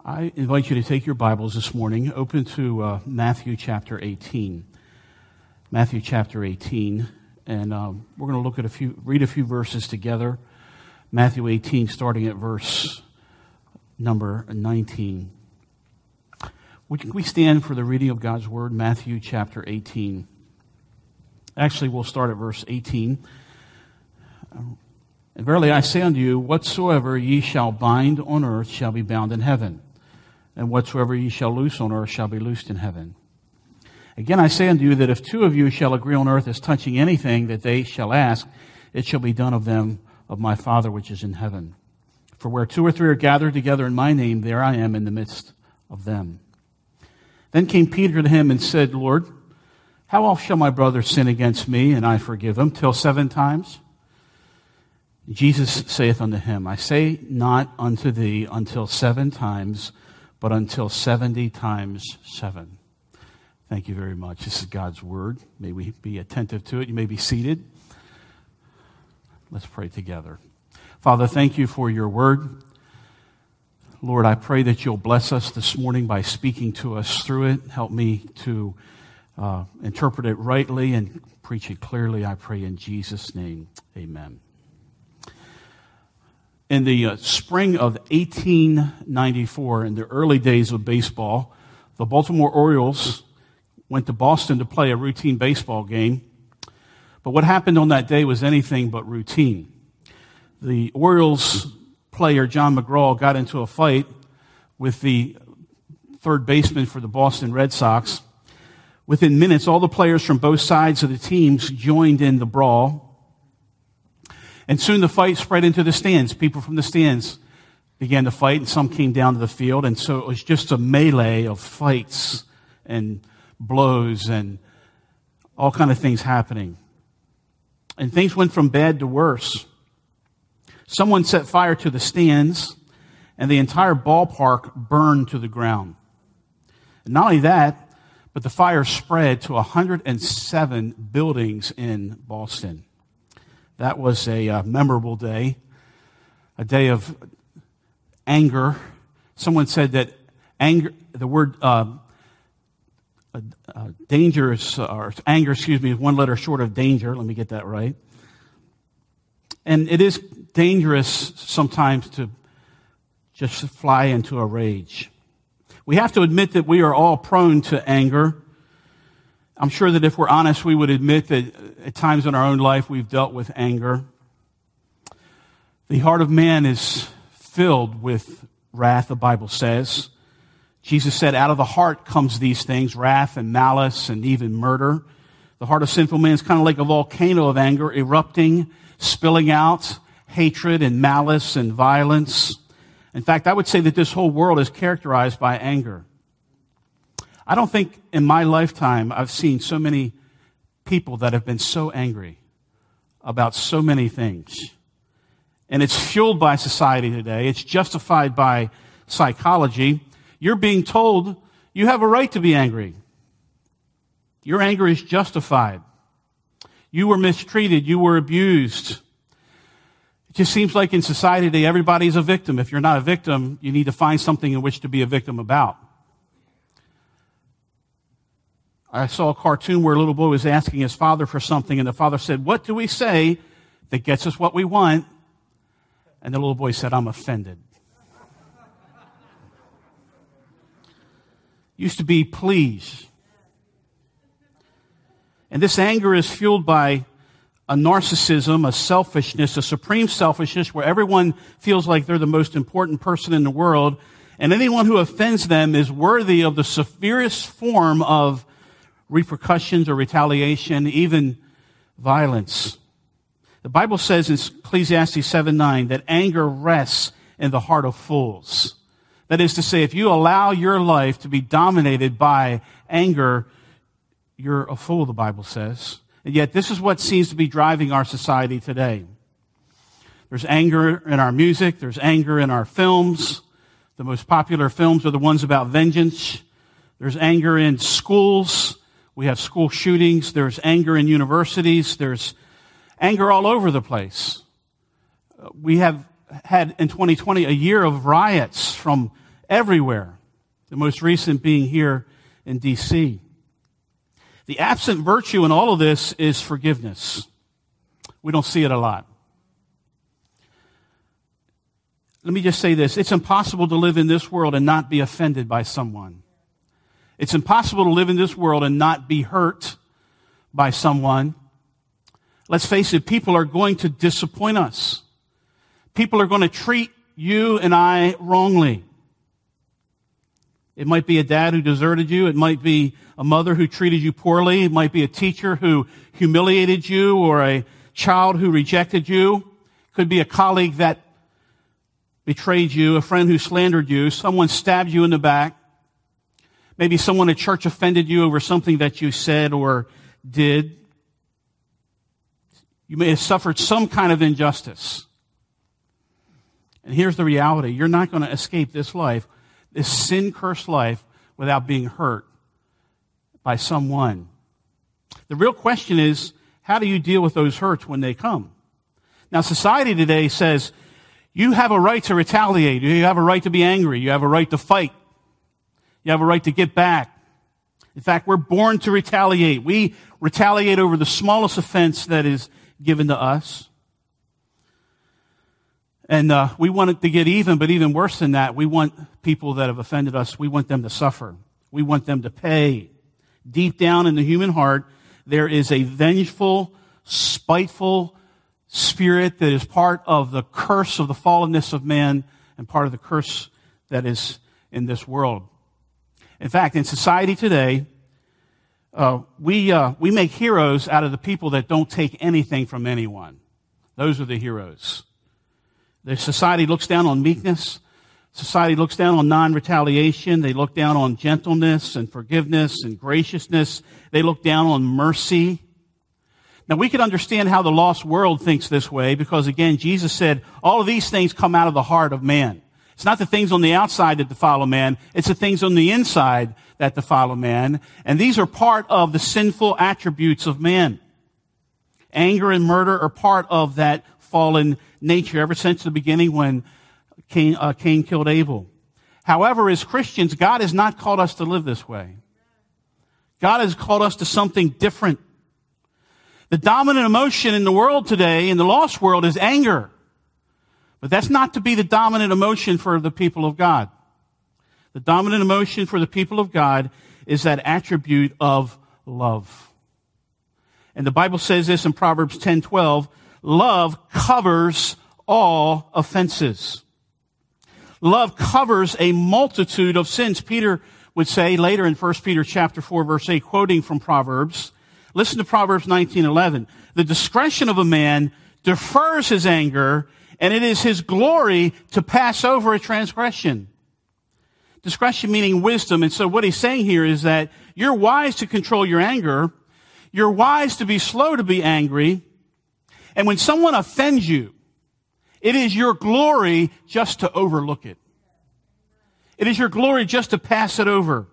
I invite you to take your Bibles this morning, open to Matthew chapter 18. Matthew chapter 18, and we're going to look at read a few verses together. Matthew 18, starting at verse number 19. Would we stand for the reading of God's Word? Matthew chapter 18. Actually, we'll start at verse 18. And verily I say unto you, whatsoever ye shall bind on earth shall be bound in heaven, and whatsoever ye shall loose on earth shall be loosed in heaven. Again I say unto you that if two of you shall agree on earth as touching anything that they shall ask, it shall be done of them of my Father which is in heaven. For where two or three are gathered together in my name, there I am in the midst of them. Then came Peter to him and said, Lord, how oft shall my brother sin against me, and I forgive him? Till 7 times? Jesus saith unto him, I say not unto thee until 7 times, but until 70 times 7. Thank you very much. This is God's Word. May we be attentive to it. You may be seated. Let's pray together. Father, thank you for your Word. Lord, I pray that you'll bless us this morning by speaking to us through it. Help me to interpret it rightly and preach it clearly. I pray in Jesus' name. Amen. In the spring of 1894, in the early days of baseball, the Baltimore Orioles went to Boston to play a routine baseball game. But what happened on that day was anything but routine. The Orioles player, John McGraw, got into a fight with the third baseman for the Boston Red Sox. Within minutes, all the players from both sides of the teams joined in the brawl. And soon the fight spread into the stands. People from the stands began to fight, and some came down to the field. And so it was just a melee of fights and blows and all kind of things happening. And things went from bad to worse. Someone set fire to the stands, and the entire ballpark burned to the ground. And not only that, but the fire spread to 107 buildings in Boston. That was a memorable day, a day of anger. Someone said that anger, the word dangerous, or anger, is one letter short of danger. Let me get that right. And it is dangerous sometimes to just fly into a rage. We have to admit that we are all prone to anger. I'm sure that if we're honest, we would admit that at times in our own life we've dealt with anger. The heart of man is filled with wrath, the Bible says. Jesus said, out of the heart comes these things, wrath and malice and even murder. The heart of sinful man is kind of like a volcano of anger, erupting, spilling out hatred and malice and violence. In fact, I would say that this whole world is characterized by anger. I don't think in my lifetime I've seen so many people that have been so angry about so many things. And it's fueled by society today. It's justified by psychology. You're being told you have a right to be angry. Your anger is justified. You were mistreated. You were abused. It just seems like in society today, everybody's a victim. If you're not a victim, you need to find something in which to be a victim about. I saw a cartoon where a little boy was asking his father for something, and the father said, what do we say that gets us what we want? And the little boy said, I'm offended. Used to be please. And this anger is fueled by a narcissism, a selfishness, a supreme selfishness where everyone feels like they're the most important person in the world, and anyone who offends them is worthy of the severest form of repercussions or retaliation, even violence. The Bible says in Ecclesiastes 7:9 that anger rests in the heart of fools. That is to say, if you allow your life to be dominated by anger, you're a fool, the Bible says. And yet this is what seems to be driving our society today. There's anger in our music. There's anger in our films. The most popular films are the ones about vengeance. There's anger in schools. We have school shootings. There's anger in universities. There's anger all over the place. We have had in 2020 a year of riots from everywhere. The most recent being here in D.C. The absent virtue in all of this is forgiveness. We don't see it a lot. Let me just say this. It's impossible to live in this world and not be offended by someone. It's impossible to live in this world and not be hurt by someone. Let's face it, people are going to disappoint us. People are going to treat you and I wrongly. It might be a dad who deserted you. It might be a mother who treated you poorly. It might be a teacher who humiliated you, or a child who rejected you. It could be a colleague that betrayed you, a friend who slandered you, someone stabbed you in the back. Maybe someone at church offended you over something that you said or did. You may have suffered some kind of injustice. And here's the reality. You're not going to escape this life, this sin-cursed life, without being hurt by someone. The real question is, how do you deal with those hurts when they come? Now, society today says, you have a right to retaliate. You have a right to be angry. You have a right to fight. You have a right to get back. In fact, we're born to retaliate. We retaliate over the smallest offense that is given to us. And we want it to get even, but even worse than that, we want people that have offended us, we want them to suffer. We want them to pay. Deep down in the human heart, there is a vengeful, spiteful spirit that is part of the curse of the fallenness of man and part of the curse that is in this world. In fact, in society today, we make heroes out of the people that don't take anything from anyone. Those are the heroes. The society looks down on meekness. Society looks down on non-retaliation. They look down on gentleness and forgiveness and graciousness. They look down on mercy. Now, we can understand how the lost world thinks this way because, again, Jesus said all of these things come out of the heart of man. It's not the things on the outside that defile man. It's the things on the inside that defile man. And these are part of the sinful attributes of man. Anger and murder are part of that fallen nature ever since the beginning when Cain killed Abel. However, as Christians, God has not called us to live this way. God has called us to something different. The dominant emotion in the world today, in the lost world, is anger. But that's not to be the dominant emotion for the people of God. The dominant emotion for the people of God is that attribute of love. And the Bible says this in Proverbs 10:12, love covers all offenses. Love covers a multitude of sins. Peter would say later in 1 Peter chapter 4, verse 8, quoting from Proverbs, listen to Proverbs 19:11. The discretion of a man defers his anger, and it is his glory to pass over a transgression. Discretion meaning wisdom. And so what he's saying here is that you're wise to control your anger. You're wise to be slow to be angry. And when someone offends you, it is your glory just to overlook it. It is your glory just to pass it over.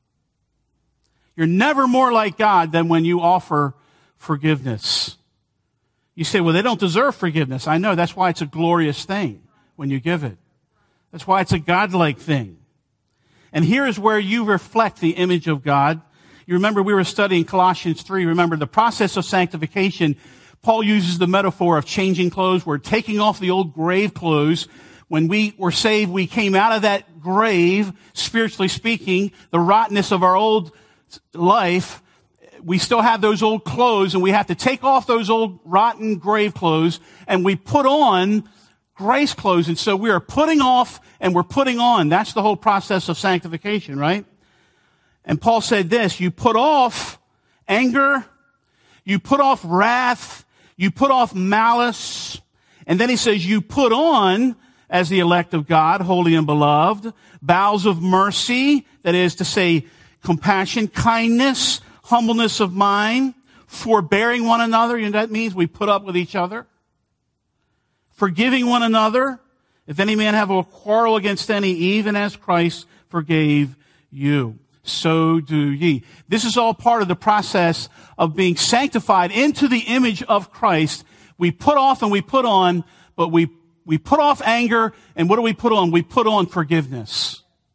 You're never more like God than when you offer forgiveness. You say, well, they don't deserve forgiveness. I know. That's why it's a glorious thing when you give it. That's why it's a godlike thing. And here is where you reflect the image of God. You remember we were studying Colossians 3. Remember the process of sanctification. Paul uses the metaphor of changing clothes. We're taking off the old grave clothes. When we were saved, we came out of that grave, spiritually speaking, the rottenness of our old life. We still have those old clothes, and we have to take off those old rotten grave clothes, and we put on grace clothes. And so we are putting off and we're putting on. That's the whole process of sanctification, right? And Paul said this, you put off anger, you put off wrath, you put off malice, and then he says you put on, as the elect of God, holy and beloved, bowels of mercy, that is to say, compassion, kindness, humbleness of mind, forbearing one another. You know, that means we put up with each other. Forgiving one another. If any man have a quarrel against any, even as Christ forgave you, so do ye. This is all part of the process of being sanctified into the image of Christ. We put off and we put on, but we put off anger, and what do we put on? We put on forgiveness.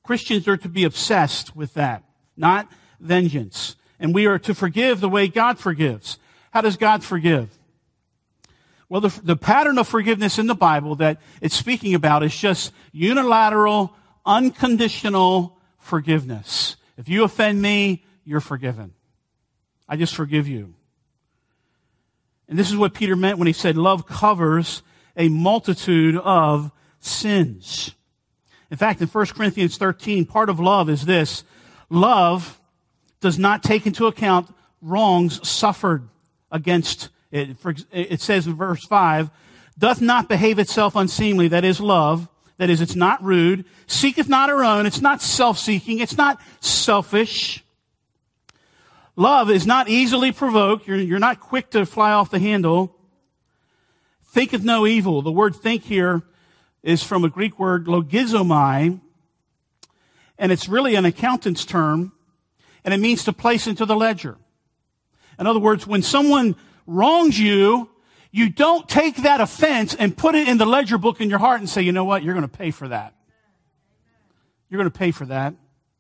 Christians are to be obsessed with that, not vengeance. And we are to forgive the way God forgives. How does God forgive? Well, the pattern of forgiveness in the Bible that it's speaking about is just unilateral, unconditional forgiveness. If you offend me, you're forgiven. I just forgive you. And this is what Peter meant when he said love covers a multitude of sins. In fact, in 1 Corinthians 13, part of love is this. Love does not take into account wrongs suffered against it. It says in verse 5, doth not behave itself unseemly, that is love, that is, it's not rude, seeketh not her own, it's not self-seeking, it's not selfish. Love is not easily provoked, you're not quick to fly off the handle. Thinketh no evil. The word think here is from a Greek word logizomai, and it's really an accountant's term, and it means to place into the ledger. In other words, when someone wrongs you, you don't take that offense and put it in the ledger book in your heart and say, you know what, you're going to pay for that. You're going to pay for that.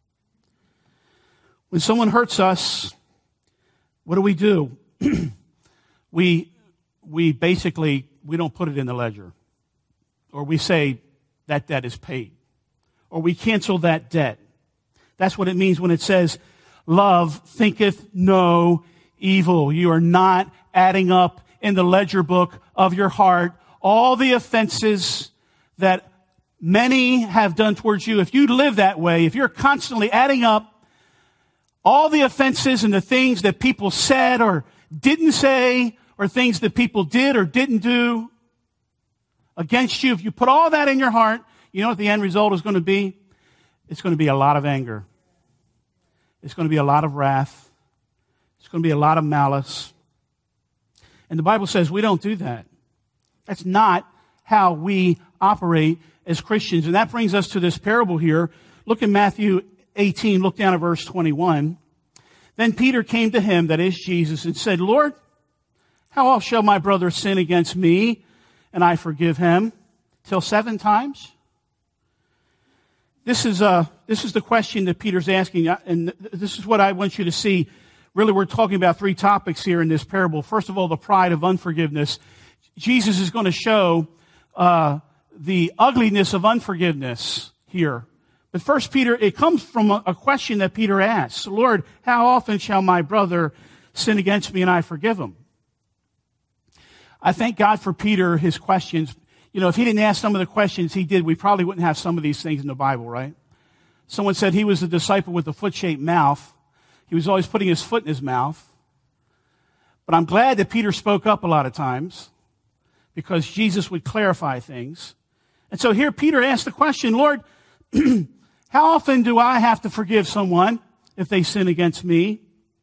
When someone hurts us, what do? We basically, we don't put it in the ledger. Or we say that debt is paid. Or we cancel that debt. That's what it means when it says, love thinketh no evil. You are not adding up in the ledger book of your heart all the offenses that many have done towards you. If you live that way, if you're constantly adding up all the offenses and the things that people said or didn't say, or things that people did or didn't do against you, if you put all that in your heart, you know what the end result is going to be? It's going to be a lot of anger. It's going to be a lot of wrath. It's going to be a lot of malice. And the Bible says we don't do that. That's not how we operate as Christians. And that brings us to this parable here. Look in Matthew 18, look down at verse 21. Then Peter came to him, that is Jesus, and said, Lord, how oft shall my brother sin against me, and I forgive him? Till 7 times? This is the question that Peter's asking, and this is what I want you to see. Really, we're talking about 3 topics here in this parable. First of all, the pride of unforgiveness. Jesus is going to show the ugliness of unforgiveness here. But first, Peter, it comes from a question that Peter asks. Lord, how often shall my brother sin against me and I forgive him? I thank God for Peter, his questions. You know, if he didn't ask some of the questions he did, we probably wouldn't have some of these things in the Bible, right? Someone said he was the disciple with the foot-shaped mouth. He was always putting his foot in his mouth. But I'm glad that Peter spoke up a lot of times because Jesus would clarify things. And so here Peter asked the question, Lord, how often do I have to forgive someone if they sin against me?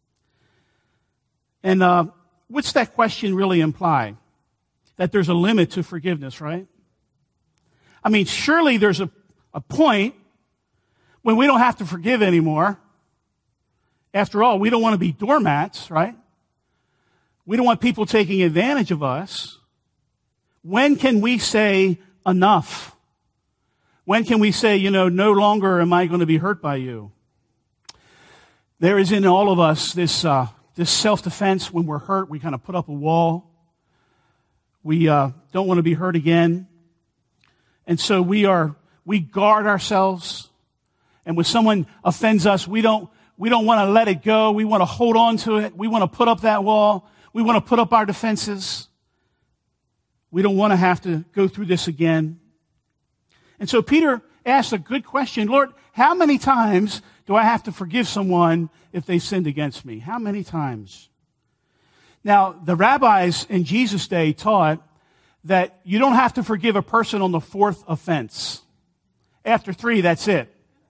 And what's that question really imply? That there's a limit to forgiveness, right? I mean, surely there's a point when we don't have to forgive anymore. After all, we don't want to be doormats, right? We don't want people taking advantage of us. When can we say enough? When can we say, no longer am I going to be hurt by you? There is in all of us this self-defense. When we're hurt, we kind of put up a wall. We don't want to be hurt again. And so we guard ourselves. And when someone offends us, we don't want to let it go. We want to hold on to it. We want to put up that wall. We want to put up our defenses. We don't want to have to go through this again. And so Peter asked a good question. Lord, how many times do I have to forgive someone if they sinned against me? How many times? Now, the rabbis in Jesus' day taught that you don't have to forgive a person on the 4th offense. After 3, that's it.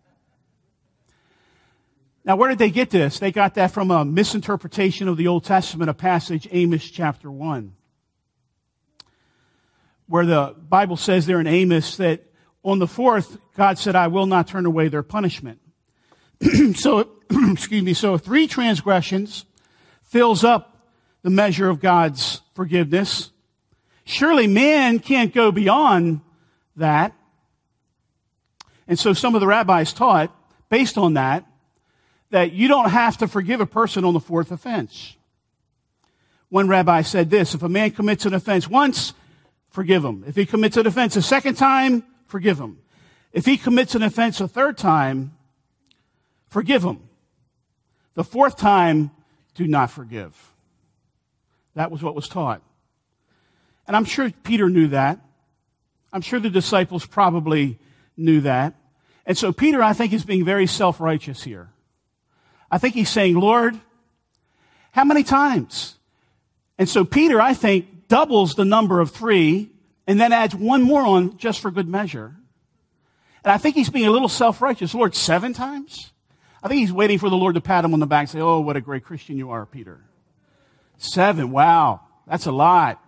Now, where did they get this? They got that from a misinterpretation of the Old Testament, a passage, Amos chapter 1, where the Bible says there in Amos that on the 4th, God said, I will not turn away their punishment. So 3 transgressions fills up the measure of God's forgiveness. Surely man can't go beyond that. And so some of the rabbis taught, based on that you don't have to forgive a person on the fourth offense. One rabbi said this: if a man commits an offense once, forgive him. If he commits an offense a second time, forgive him. If he commits an offense a third time, forgive him. The fourth time, do not forgive. That was what was taught. And I'm sure Peter knew that. I'm sure the disciples probably knew that. And so Peter, I think, is being very self-righteous here. I think he's saying, Lord, how many times? And so Peter, I think, doubles the number of 3 and then adds one more on just for good measure. And I think he's being a little self-righteous. Lord, 7 times? I think he's waiting for the Lord to pat him on the back and say, oh, what a great Christian you are, Peter. 7, wow, that's a lot.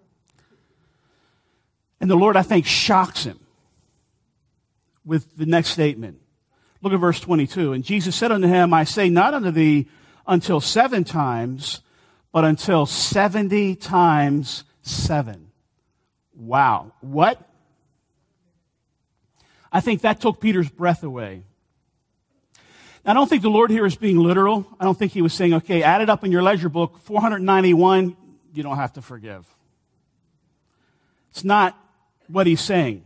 And the Lord, I think, shocks him with the next statement. Look at verse 22. And Jesus said unto him, I say not unto thee until 7 times, but until 70 times 7. Wow. What? I think that took Peter's breath away. Now, I don't think the Lord here is being literal. I don't think he was saying, okay, add it up in your ledger book, 491, you don't have to forgive. It's not what he's saying.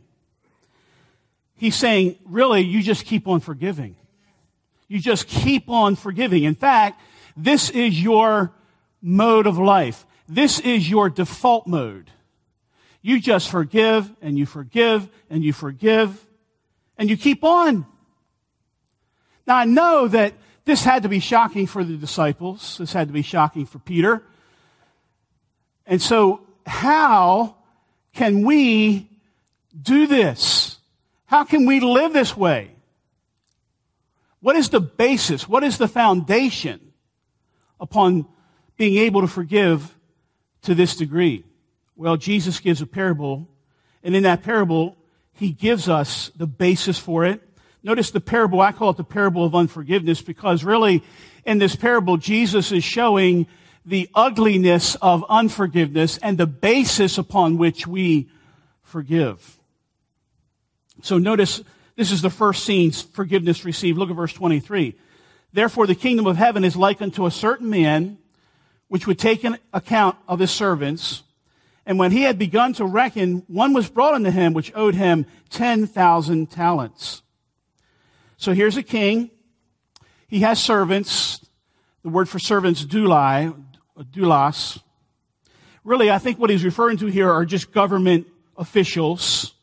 He's saying, really, you just keep on forgiving. You just keep on forgiving. In fact, this is your mode of life. This is your default mode. You just forgive, and you forgive, and you forgive, and you keep on. Now, I know that this had to be shocking for the disciples. This had to be shocking for Peter. And so, how can we do this? How can we live this way? What is the basis? What is the foundation upon being able to forgive to this degree? Well, Jesus gives a parable, and in that parable, he gives us the basis for it. Notice the parable, I call it the parable of unforgiveness, because really, in this parable, Jesus is showing the ugliness of unforgiveness and the basis upon which we forgive. So notice, this is the first scene, forgiveness received. Look at verse 23. Therefore, the kingdom of heaven is like unto a certain man, which would take an account of his servants. And when he had begun to reckon, one was brought unto him, which owed him 10,000 talents. So here's a king. He has servants. The word for servants, doulos. Really, I think what he's referring to here are just government officials,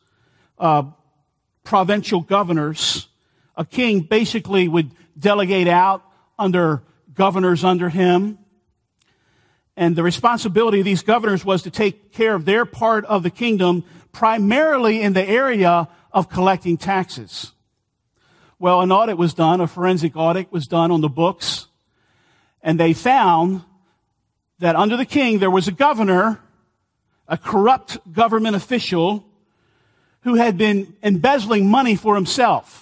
provincial governors. A king basically would delegate out under governors under him. And the responsibility of these governors was to take care of their part of the kingdom, primarily in the area of collecting taxes. Well, an audit was done, a forensic audit was done on the books, and they found that under the king there was a governor, a corrupt government official, who had been embezzling money for himself.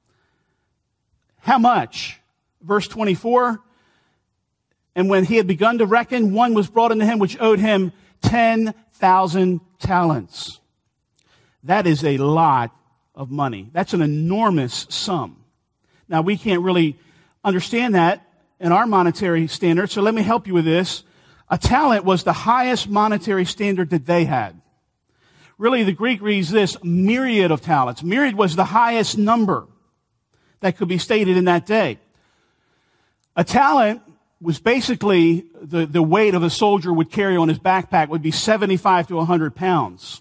How much? Verse 24, and when he had begun to reckon, one was brought unto him which owed him 10,000 talents. That is a lot of money. That's an enormous sum. Now, we can't really understand that in our monetary standard, so let me help you with this. A talent was the highest monetary standard that they had. Really, the Greek reads this, myriad of talents. Myriad was the highest number that could be stated in that day. A talent was basically the weight of a soldier would carry on his backpack would be 75 to 100 pounds.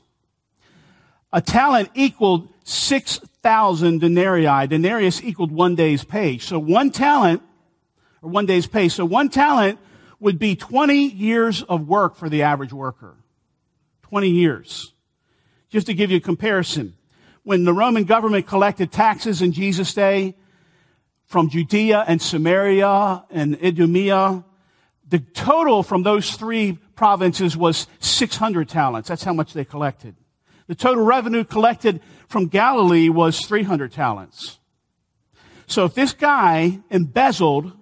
A talent equaled 6,000 denarii. Denarius equaled 1 day's pay. So one talent, or 1 day's pay. So one talent would be 20 years of work for the average worker. 20 years. Just to give you a comparison, when the Roman government collected taxes in Jesus' day from Judea and Samaria and Idumea, the total from those 3 provinces was 600 talents. That's how much they collected. The total revenue collected from Galilee was 300 talents. So if this guy embezzled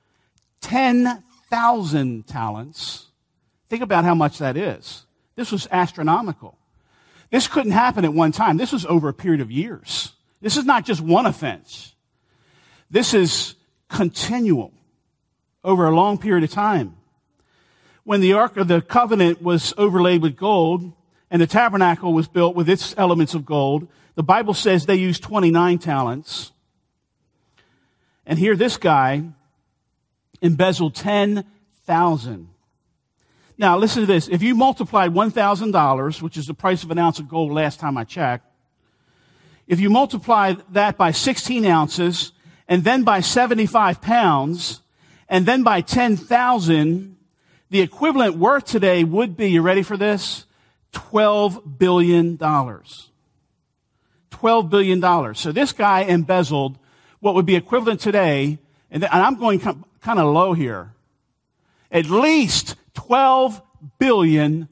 10,000 talents, think about how much that is. This was astronomical. This couldn't happen at one time. This was over a period of years. This is not just one offense. This is continual over a long period of time. When the Ark of the Covenant was overlaid with gold and the tabernacle was built with its elements of gold, the Bible says they used 29 talents. And here this guy embezzled 10,000. Now listen to this. If you multiplied $1,000, which is the price of an ounce of gold last time I checked, if you multiply that by 16 ounces, and then by 75 pounds, and then by 10,000, the equivalent worth today would be, you ready for this? $12 billion. $12 billion. So this guy embezzled what would be equivalent today, and I'm going kind of low here, at least $12 billion.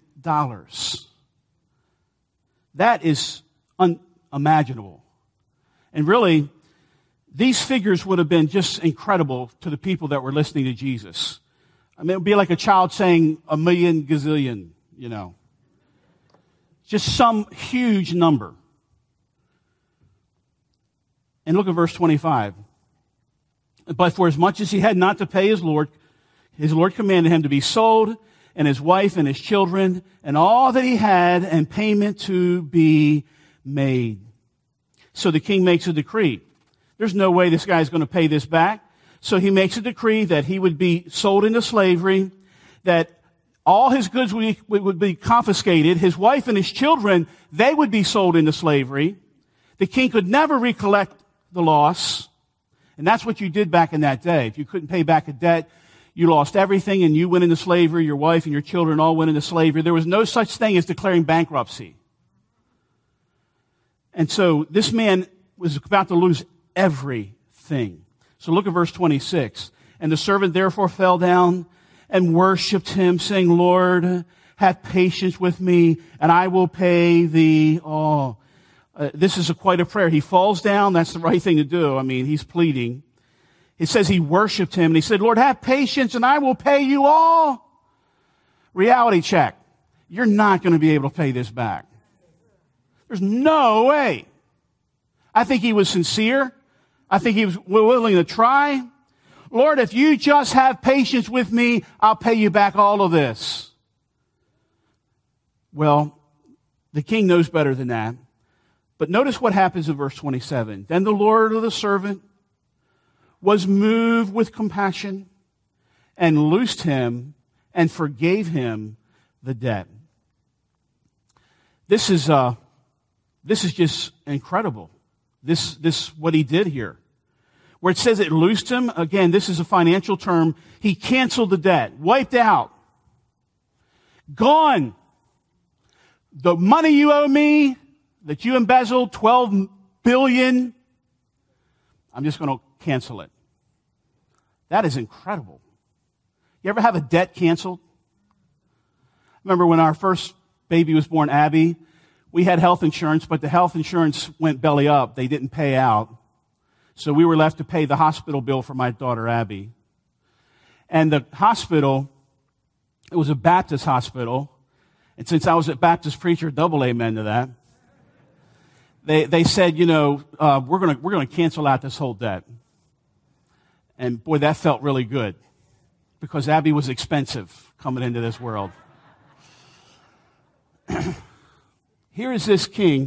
That is unimaginable. And really, these figures would have been just incredible to the people that were listening to Jesus. I mean, it would be like a child saying a million gazillion, you know. Just some huge number. And look at verse 25. But for as much as he had not to pay his Lord commanded him to be sold, and his wife and his children, and all that he had, and payment to be made. So the king makes a decree. There's no way this guy's going to pay this back. So he makes a decree that he would be sold into slavery, that all his goods would be confiscated. His wife and his children, they would be sold into slavery. The king could never recollect the loss. And that's what you did back in that day. If you couldn't pay back a debt, you lost everything and you went into slavery. Your wife and your children all went into slavery. There was no such thing as declaring bankruptcy. And so this man was about to lose everything. So look at verse 26. And the servant therefore fell down and worshipped him, saying, Lord, have patience with me, and I will pay thee all. This is quite a prayer. He falls down. That's the right thing to do. I mean, he's pleading. It says he worshipped him, and he said, Lord, have patience, and I will pay you all. Reality check. You're not going to be able to pay this back. There's no way. I think he was sincere. I think he was willing to try. Lord, if you just have patience with me, I'll pay you back all of this. Well, the king knows better than that. But notice what happens in verse 27. Then the Lord of the servant was moved with compassion and loosed him and forgave him the debt. This is just incredible. This what he did here. Where it says it loosed him, again, this is a financial term. He canceled the debt, wiped out, gone. The money you owe me that you embezzled, $12 billion, I'm just going to cancel it. That is incredible. You ever have a debt canceled? Remember when our first baby was born, Abby, we had health insurance, but the health insurance went belly up. They didn't pay out. So we were left to pay the hospital bill for my daughter, Abby. And the hospital, it was a Baptist hospital. And since I was a Baptist preacher, double amen to that. They said, we're going to cancel out this whole debt. And boy, that felt really good because Abby was expensive coming into this world. Here is this king,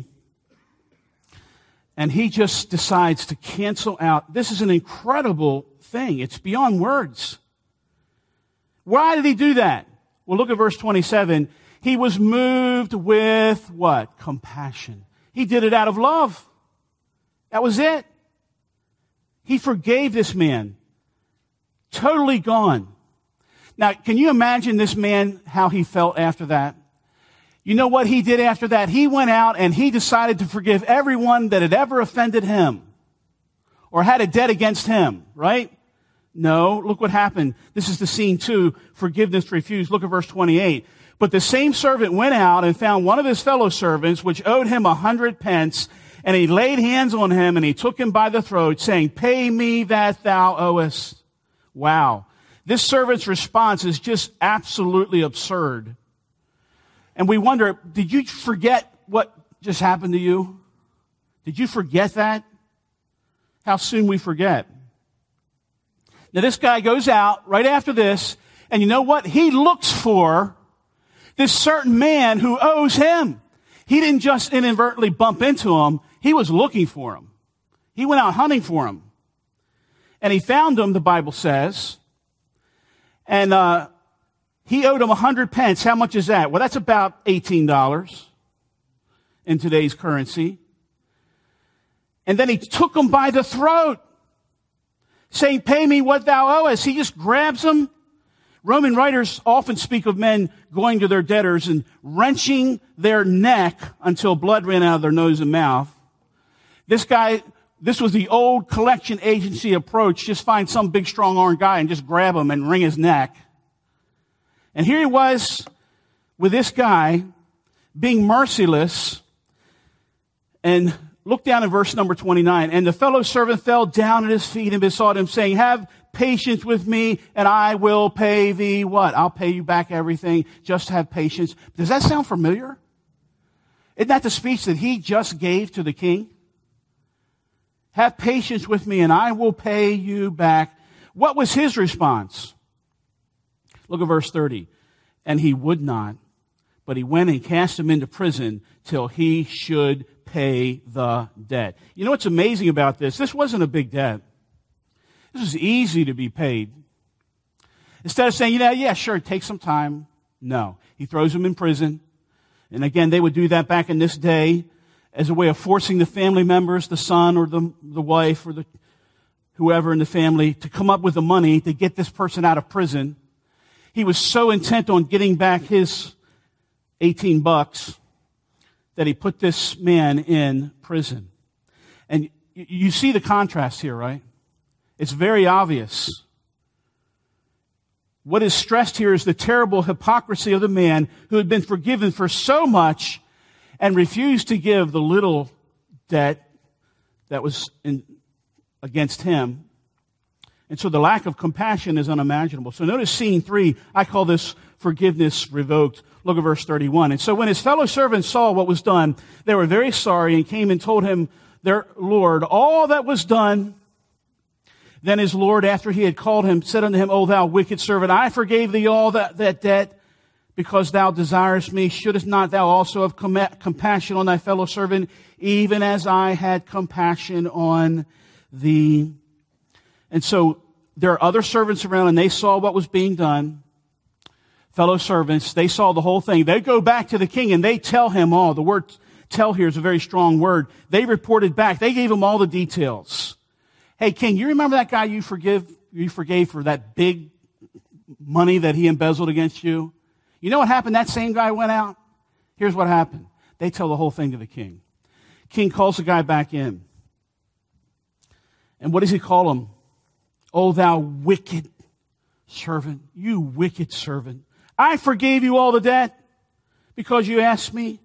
and he just decides to cancel out. This is an incredible thing. It's beyond words. Why did he do that? Well, look at verse 27. He was moved with what? Compassion. He did it out of love. That was it. He forgave this man. Totally gone. Now, can you imagine this man, how he felt after that? You know what he did after that? He went out and he decided to forgive everyone that had ever offended him or had a debt against him, right? No, look what happened. This is the scene 2, forgiveness refused. Look at verse 28. But the same servant went out and found one of his fellow servants, which owed him 100 pence, and he laid hands on him and he took him by the throat, saying, pay me that thou owest. Wow. This servant's response is just absolutely absurd. And we wonder, did you forget what just happened to you? Did you forget that? How soon we forget. Now this guy goes out right after this, and you know what? He looks for this certain man who owes him. He didn't just inadvertently bump into him. He was looking for him. He went out hunting for him. And he found him, the Bible says. And he owed him 100 pence. How much is that? Well, that's about $18 in today's currency. And then he took him by the throat, saying, pay me what thou owest. He just grabs him. Roman writers often speak of men going to their debtors and wrenching their neck until blood ran out of their nose and mouth. This was the old collection agency approach. Just find some big, strong-armed guy and just grab him and wring his neck. And here he was with this guy being merciless. And look down in verse number 29. And the fellow servant fell down at his feet and besought him, saying, have patience with me, and I will pay thee what? I'll pay you back everything. Just have patience. Does that sound familiar? Isn't that the speech that he just gave to the king? Have patience with me, and I will pay you back. What was his response? Look at verse 30. And he would not, but he went and cast him into prison till he should pay the debt. You know what's amazing about this? This wasn't a big debt. This was easy to be paid. Instead of saying, yeah, sure, take some time. No. He throws him in prison. And again, they would do that back in this day as a way of forcing the family members, the son or the wife or whoever in the family, to come up with the money to get this person out of prison. He was so intent on getting back his $18 that he put this man in prison. And you see the contrast here, right? It's very obvious. What is stressed here is the terrible hypocrisy of the man who had been forgiven for so much and refused to give the little debt that was against him. And so the lack of compassion is unimaginable. So notice scene 3. I call this forgiveness revoked. Look at verse 31. And so when his fellow servants saw what was done, they were very sorry and came and told him, their Lord, all that was done. Then his Lord, after he had called him, said unto him, O thou wicked servant, I forgave thee all that debt because thou desirest me. Shouldest not thou also have compassion on thy fellow servant, even as I had compassion on thee? And so there are other servants around, and they saw what was being done. Fellow servants, they saw the whole thing. They go back to the king, and they tell him all. The word tell here is a very strong word. They reported back. They gave him all the details. Hey, king, you remember that guy you forgave for that big money that he embezzled against you? You know what happened? That same guy went out. Here's what happened. They tell the whole thing to the king. King calls the guy back in. And what does he call him? O thou wicked servant, you wicked servant. I forgave you all the debt because you asked me.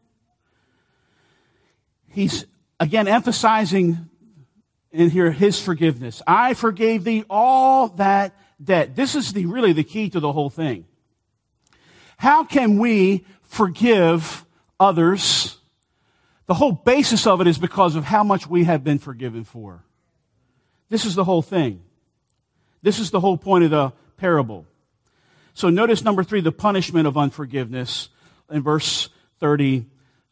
He's again emphasizing in here his forgiveness. I forgave thee all that debt. This is really the key to the whole thing. How can we forgive others? The whole basis of it is because of how much we have been forgiven for. This is the whole thing. This is the whole point of the parable. So notice number 3, the punishment of unforgiveness in verse 32.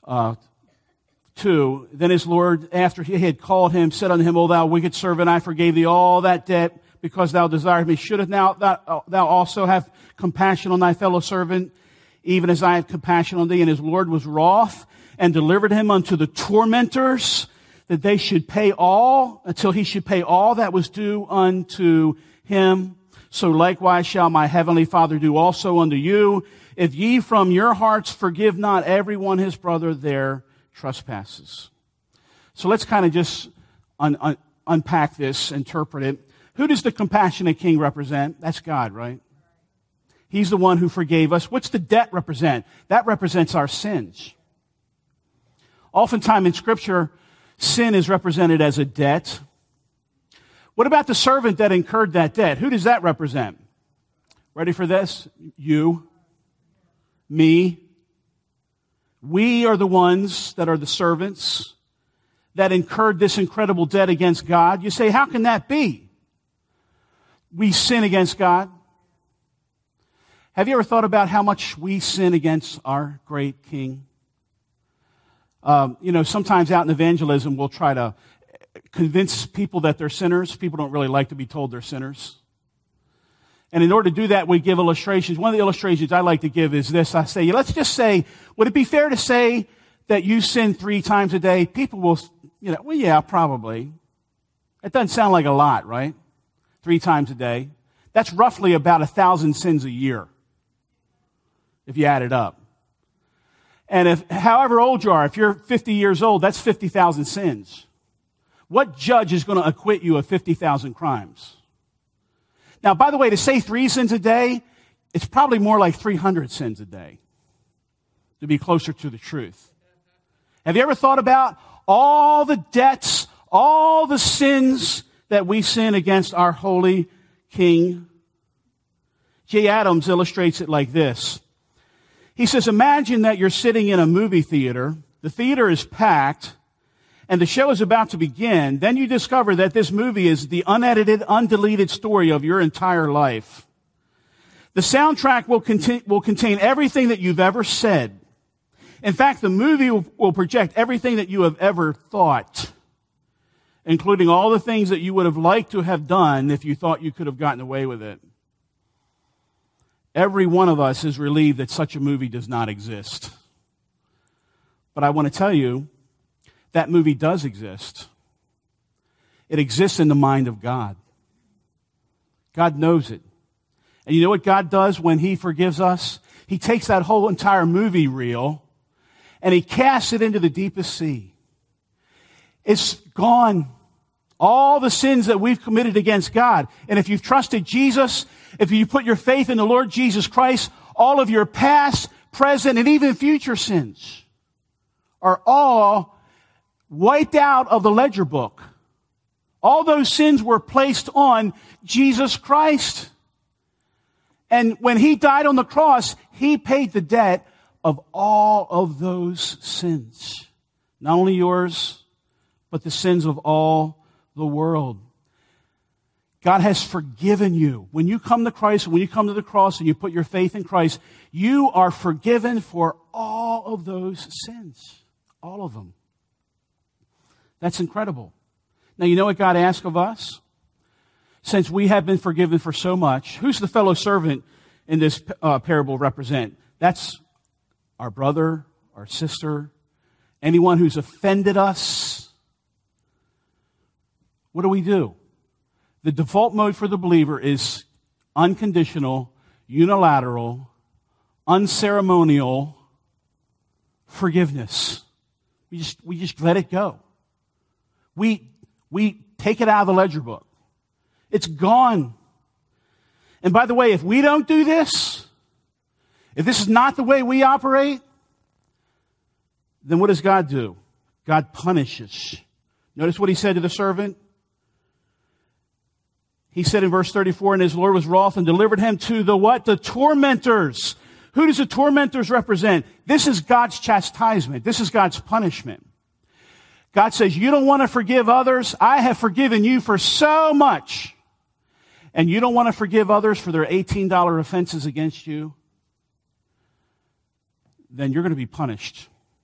Then his Lord, after he had called him, said unto him, O thou wicked servant, I forgave thee all that debt because thou desired me. Shouldest now thou also have compassion on thy fellow servant, even as I have compassion on thee? And his Lord was wroth and delivered him unto the tormentors, that they should pay all, until he should pay all that was due unto him. So likewise shall my heavenly Father do also unto you, if ye from your hearts forgive not every one his brother their trespasses. So let's kind of just unpack this, interpret it. Who does the compassionate king represent? That's God, right? He's the one who forgave us. What's the debt represent? That represents our sins. Oftentimes in Scripture, sin is represented as a debt. What about the servant that incurred that debt? Who does that represent? Ready for this? You, me. We are the ones that are the servants. that incurred this incredible debt against God. You say, how can that be? We sin against God. Have you ever thought about how much we sin against our great King? Sometimes out in evangelism, we'll try to convince people that they're sinners. People don't really like to be told they're sinners. And in order to do that, we give illustrations. One of the illustrations I like to give is this. I say, let's just say, would it be fair to say that you sin 3 times a day? People will, well, yeah, probably. It doesn't sound like a lot, right? 3 times a day. That's roughly about 1,000 sins a year, if you add it up. And if, however old you are, if you're 50 years old, that's 50,000 sins. What judge is going to acquit you of 50,000 crimes? Now, by the way, to say 3 sins a day, it's probably more like 300 sins a day, to be closer to the truth. Have you ever thought about all the debts, all the sins that we sin against our holy King? Jay Adams illustrates it like this. He says, imagine that you're sitting in a movie theater. The theater is packed, and the show is about to begin. Then you discover that this movie is the unedited, undeleted story of your entire life. The soundtrack will contain everything that you've ever said. In fact, the movie will project everything that you have ever thought, including all the things that you would have liked to have done if you thought you could have gotten away with it. Every one of us is relieved that such a movie does not exist. But I want to tell you, that movie does exist. It exists in the mind of God. God knows it. And you know what God does when He forgives us? He takes that whole entire movie reel and He casts it into the deepest sea. It's gone. All the sins that we've committed against God. And if you've trusted Jesus, if you put your faith in the Lord Jesus Christ, all of your past, present, and even future sins are all wiped out of the ledger book. All those sins were placed on Jesus Christ. And when He died on the cross, He paid the debt of all of those sins. Not only yours, but the sins of all the world. God has forgiven you. When you come to Christ, when you come to the cross and you put your faith in Christ, you are forgiven for all of those sins. All of them. That's incredible. Now, you know what God asks of us? Since we have been forgiven for so much, who's the fellow servant in this parable represent? That's our brother, our sister, anyone who's offended us. What do? The default mode for the believer is unconditional, unilateral, unceremonial forgiveness. We just let it go. We take it out of the ledger book. It's gone. And by the way, if we don't do this, if this is not the way we operate, then what does God do? God punishes. Notice what He said to the servant. He said in verse 34, and his Lord was wroth and delivered him to the what? The tormentors. Who does the tormentors represent? This is God's chastisement. This is God's punishment. God says, you don't want to forgive others. I have forgiven you for so much. And you don't want to forgive others for their $18 offenses against you. Then you're going to be punished.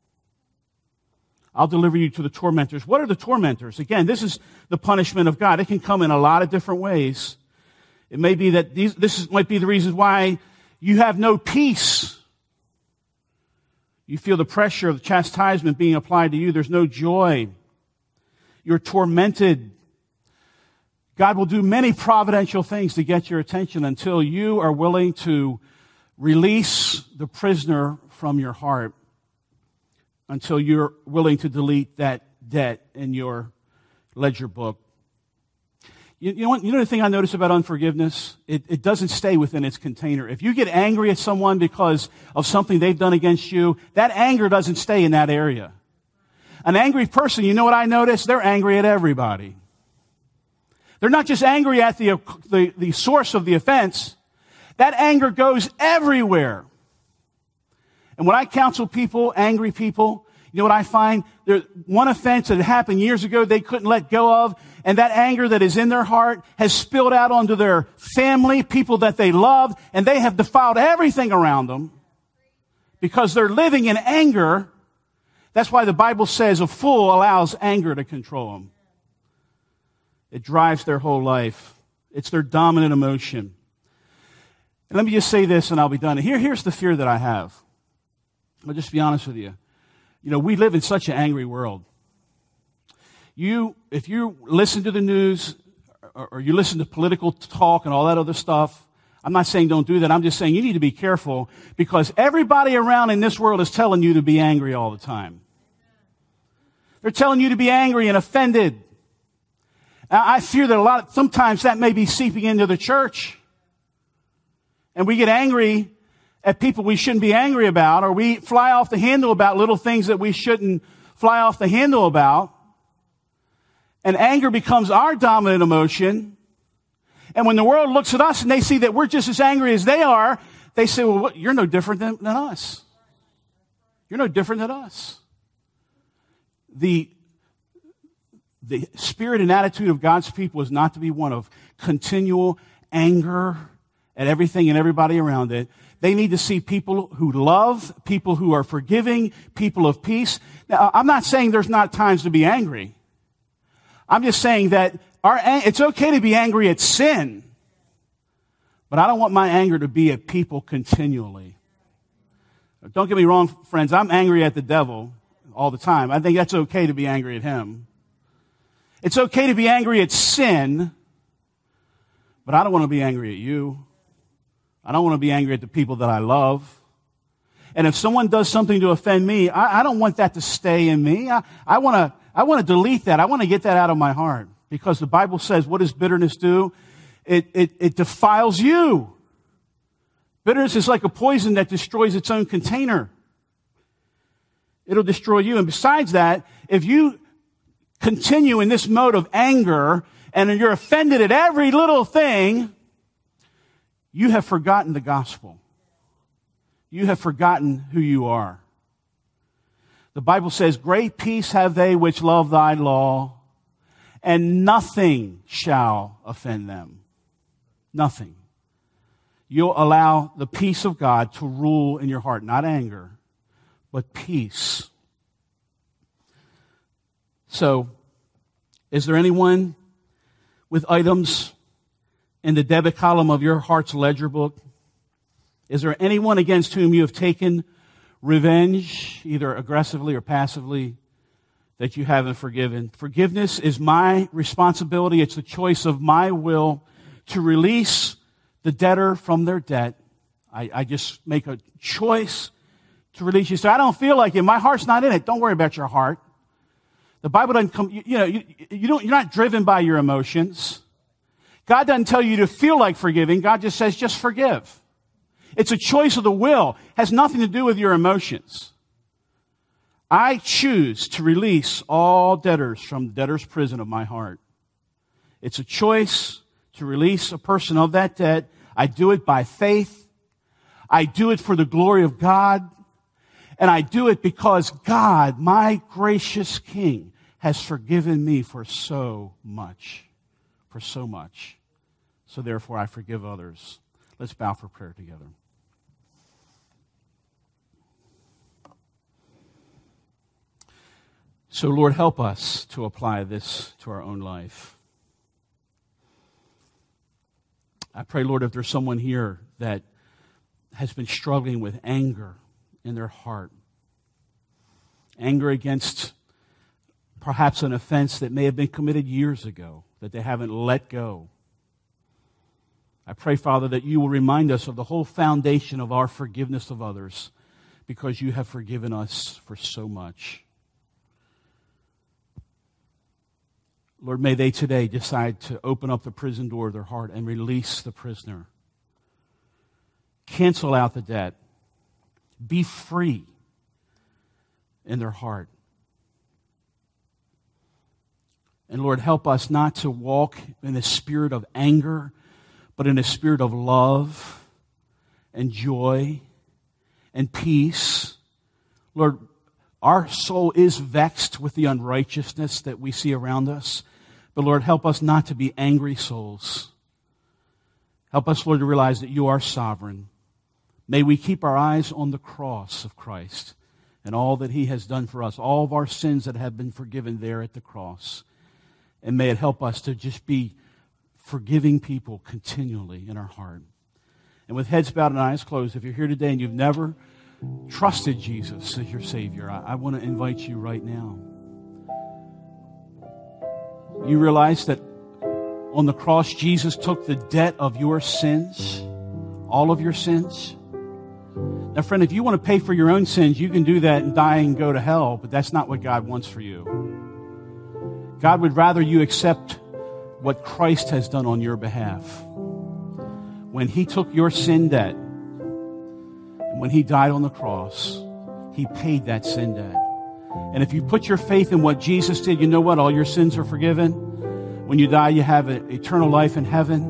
I'll deliver you to the tormentors. What are the tormentors? Again, this is the punishment of God. It can come in a lot of different ways. It may be that this might be the reasons why you have no peace. You feel the pressure of the chastisement being applied to you. There's no joy. You're tormented. God will do many providential things to get your attention until you are willing to release the prisoner from your heart, until you're willing to delete that debt in your ledger book. You know the thing I notice about unforgiveness? It doesn't stay within its container. If you get angry at someone because of something they've done against you, that anger doesn't stay in that area. An angry person, you know what I notice? They're angry at everybody. They're not just angry at the source of the offense. That anger goes everywhere. And when I counsel people, angry people, You know what I find? There's one offense that happened years ago they couldn't let go of, and that anger that is in their heart has spilled out onto their family, people that they love, and they have defiled everything around them because they're living in anger. That's why the Bible says a fool allows anger to control them. It drives their whole life. It's their dominant emotion. And let me just say this and I'll be done. Here's the fear that I have. I'll just be honest with you. You know, we live in such an angry world. If you listen to the news or you listen to political talk and all that other stuff, I'm not saying don't do that. I'm just saying you need to be careful because everybody around in this world is telling you to be angry all the time. They're telling you to be angry and offended. I fear that sometimes that may be seeping into the church. And we get angry at people we shouldn't be angry about, or we fly off the handle about little things that we shouldn't fly off the handle about. And anger becomes our dominant emotion. And when the world looks at us and they see that we're just as angry as they are, they say, well, you're no different than us. You're no different than us. The spirit and attitude of God's people is not to be one of continual anger at everything and everybody around it. They need to see people who love, people who are forgiving, people of peace. Now, I'm not saying there's not times to be angry. I'm just saying that it's okay to be angry at sin, but I don't want my anger to be at people continually. Don't get me wrong, friends. I'm angry at the devil all the time. I think that's okay to be angry at him. It's okay to be angry at sin, but I don't want to be angry at you. I don't want to be angry at the people that I love. And if someone does something to offend me, I don't want that to stay in me. I want to delete that. I want to get that out of my heart because the Bible says, what does bitterness do? It defiles you. Bitterness is like a poison that destroys its own container. It'll destroy you. And besides that, if you continue in this mode of anger and you're offended at every little thing, you have forgotten the gospel. You have forgotten who you are. The Bible says, great peace have they which love thy law, and nothing shall offend them. Nothing. You'll allow the peace of God to rule in your heart, not anger, but peace. So, is there anyone with items in the debit column of your heart's ledger book? Is there anyone against whom you have taken revenge, either aggressively or passively, that you haven't forgiven? Forgiveness is my responsibility. It's the choice of my will to release the debtor from their debt. I just make a choice to release you. So I don't feel like it. My heart's not in it. Don't worry about your heart. The Bible doesn't come, you're not driven by your emotions. God doesn't tell you to feel like forgiving. God just says, just forgive. It's a choice of the will. It has nothing to do with your emotions. I choose to release all debtors from the debtor's prison of my heart. It's a choice to release a person of that debt. I do it by faith. I do it for the glory of God. And I do it because God, my gracious King, has forgiven me for so much. For so much. So therefore, I forgive others. Let's bow for prayer together. So, Lord, help us to apply this to our own life. I pray, Lord, if there's someone here that has been struggling with anger in their heart, anger against perhaps an offense that may have been committed years ago, that they haven't let go. I pray, Father, that you will remind us of the whole foundation of our forgiveness of others because you have forgiven us for so much. Lord, may they today decide to open up the prison door of their heart and release the prisoner. Cancel out the debt. Be free in their heart. And Lord, help us not to walk in a spirit of anger, but in a spirit of love and joy and peace. Lord, Our soul is vexed with the unrighteousness that we see around us. But Lord, help us not to be angry souls. Help us, Lord, to realize that you are sovereign. May we keep our eyes on the cross of Christ and all that he has done for us, all of our sins that have been forgiven there at the cross. And may it help us to just be forgiving people continually in our heart. And with heads bowed and eyes closed, if you're here today and you've never trusted Jesus as your Savior, I want to invite you right now. You realize that on the cross, Jesus took the debt of your sins, all of your sins. Now, friend, if you want to pay for your own sins, you can do that and die and go to hell, but that's not what God wants for you. God would rather you accept what Christ has done on your behalf. When he took your sin debt, and when he died on the cross, he paid that sin debt. And if you put your faith in what Jesus did, you know what? All your sins are forgiven. When you die, you have an eternal life in heaven.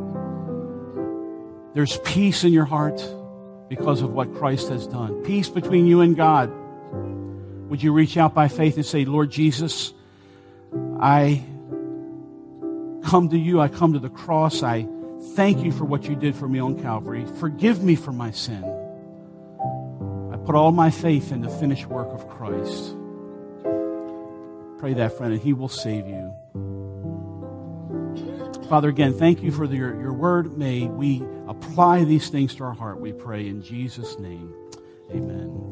There's peace in your heart because of what Christ has done. Peace between you and God. Would you reach out by faith and say, Lord Jesus, I come to you. I come to the cross. I thank you for what you did for me on Calvary. Forgive me for my sin. I put all my faith in the finished work of Christ. Pray that, friend, and he will save you. Father, again, thank you for your word. May we apply these things to our heart, we pray in Jesus' name. Amen.